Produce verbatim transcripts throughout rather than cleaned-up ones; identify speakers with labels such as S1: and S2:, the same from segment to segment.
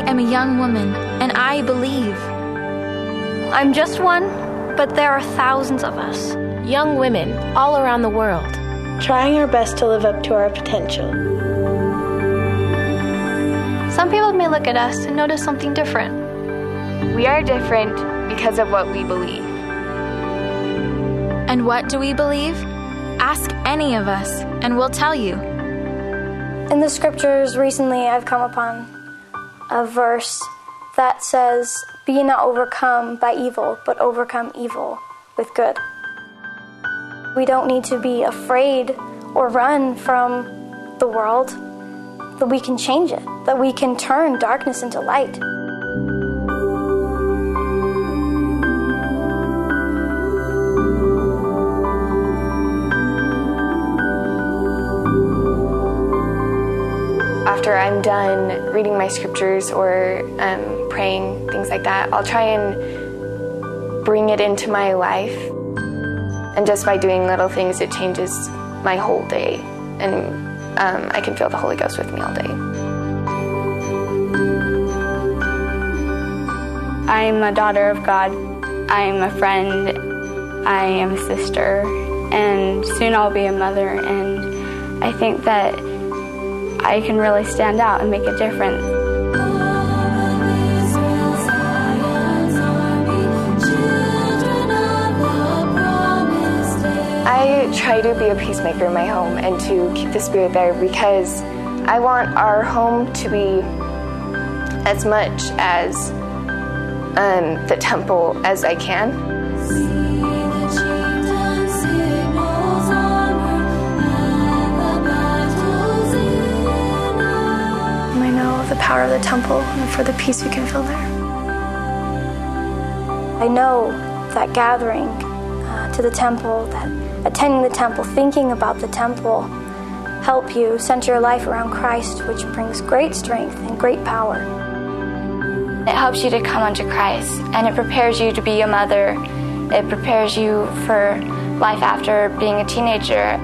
S1: am a young woman, and I believe.
S2: I'm just one, but there are thousands of us.
S3: Young women all around the world,
S4: trying our best to live up to our potential.
S2: Some people may look at us and notice something different.
S5: We are different because of what we believe.
S1: And what do we believe? Ask any of us, and we'll tell you.
S6: In the scriptures recently, I've come upon a verse that says, "Be not overcome by evil, but overcome evil with good." We don't need to be afraid or run from the world, that we can change it, that we can turn darkness into light.
S5: After I'm done reading my scriptures or um, praying, things like that, I'll try and bring it into my life. And just by doing little things, it changes my whole day. And um, I can feel the Holy Ghost with me all day.
S7: I am a daughter of God. I am a friend. I am a sister. And soon I'll be a mother. And I think that I can really stand out and make a difference.
S5: I try to be a peacemaker in my home and to keep the spirit there because I want our home to be as much as um, the temple as I can.
S6: The power of the temple and for the peace we can feel there. I know that gathering uh, to the temple, that attending the temple, thinking about the temple, help you center your life around Christ, which brings great strength and great power.
S7: It helps you to come unto Christ, and it prepares you to be a mother. It prepares you for life after being a teenager.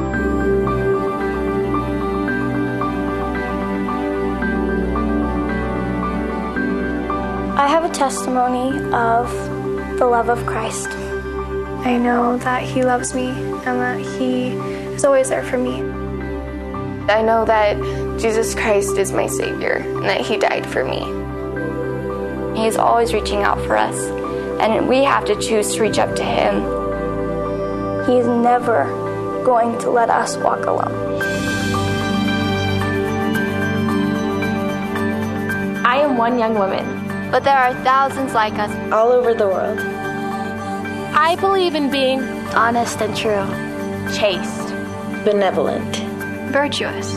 S6: I have a testimony of the love of Christ. I know that He loves me and that He is always there for me.
S5: I know that Jesus Christ is my Savior and that He died for me.
S7: He is always reaching out for us, and we have to choose to reach up to Him.
S6: He is never going to let us walk alone.
S3: I am one young woman,
S2: but there are thousands like us
S4: all over the world.
S3: I believe in being
S2: honest and true,
S3: chaste,
S4: benevolent,
S2: virtuous.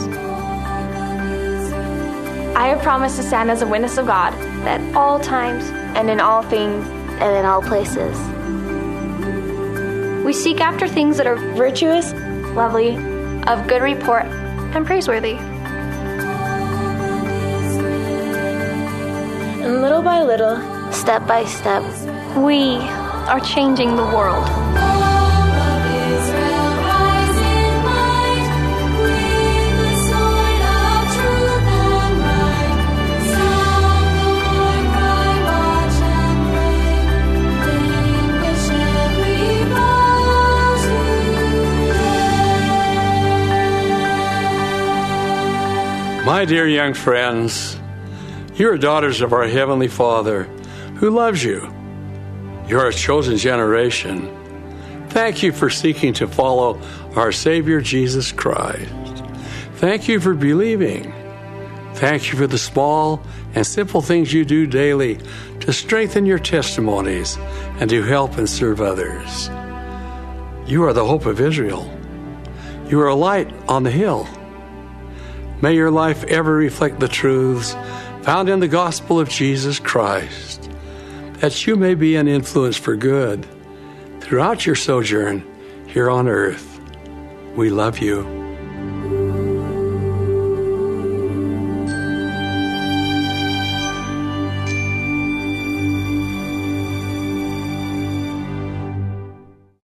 S3: I have promised to stand as a witness of God
S2: at all times
S3: and in all things
S2: and in all places. We seek after things that are
S4: virtuous,
S3: lovely,
S2: of good report, and praiseworthy.
S4: And little by little,
S2: step by step, we are changing the world.
S8: My dear young friends, you are daughters of our Heavenly Father who loves you. You're a chosen generation. Thank you for seeking to follow our Savior Jesus Christ. Thank you for believing. Thank you for the small and simple things you do daily to strengthen your testimonies and to help and serve others. You are the hope of Israel. You are a light on the hill. May your life ever reflect the truths found in the gospel of Jesus Christ, that you may be an influence for good throughout your sojourn here on earth. We love you.